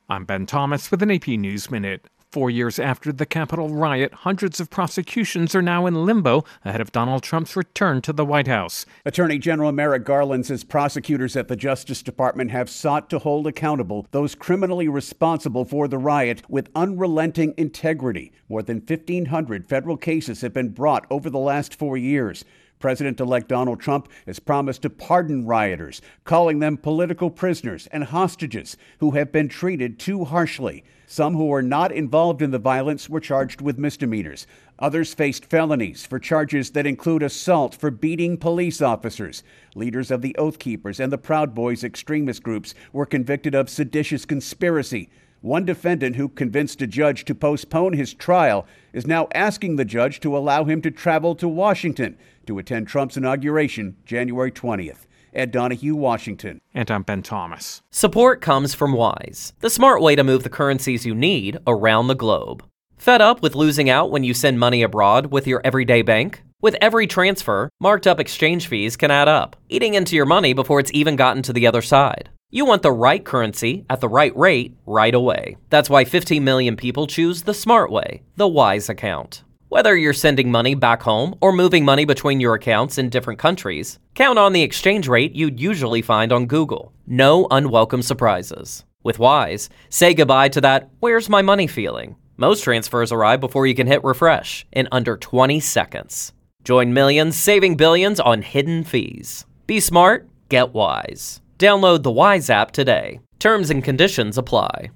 I'm Ben Thomas with an AP News Minute. 4 years after the Capitol riot, hundreds of prosecutions are now in limbo ahead of Donald Trump's return to the White House. Attorney General Merrick Garland says prosecutors at the Justice Department have sought to hold accountable those criminally responsible for the riot with unrelenting integrity. More than 1,500 federal cases have been brought over the last 4 years. President-elect Donald Trump has promised to pardon rioters, calling them political prisoners and hostages who have been treated too harshly. Some who were not involved in the violence were charged with misdemeanors. Others faced felonies for charges that include assault for beating police officers. Leaders of the Oath Keepers and the Proud Boys extremist groups were convicted of seditious conspiracy. One defendant who convinced a judge to postpone his trial is now asking the judge to allow him to travel to Washington to attend Trump's inauguration January 20th. Ed Donahue, Washington. And I'm Ben Thomas. Support comes from Wise, the smart way to move the currencies you need around the globe. Fed up with losing out when you send money abroad with your everyday bank? With every transfer, marked up exchange fees can add up, eating into your money before it's even gotten to the other side. You want the right currency at the right rate right away. That's why 15 million people choose the smart way, the Wise account. Whether you're sending money back home or moving money between your accounts in different countries, count on the exchange rate you'd usually find on Google. No unwelcome surprises. With Wise, say goodbye to that "where's my money" feeling. Most transfers arrive before you can hit refresh in under 20 seconds. Join millions saving billions on hidden fees. Be smart, get Wise. Download the Wise app today. Terms and conditions apply.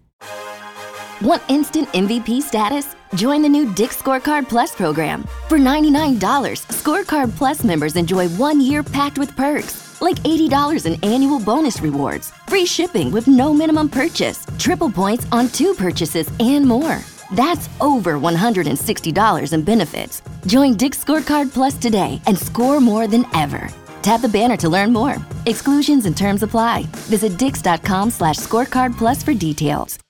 Want instant MVP status? Join the new Dick's Scorecard Plus program. For $99, Scorecard Plus members enjoy 1 year packed with perks, like $80 in annual bonus rewards, free shipping with no minimum purchase, triple points on 2 purchases, and more. That's over $160 in benefits. Join Dick's Scorecard Plus today and score more than ever. Tap the banner to learn more. Exclusions and terms apply. Visit dix.com/scorecardplus for details.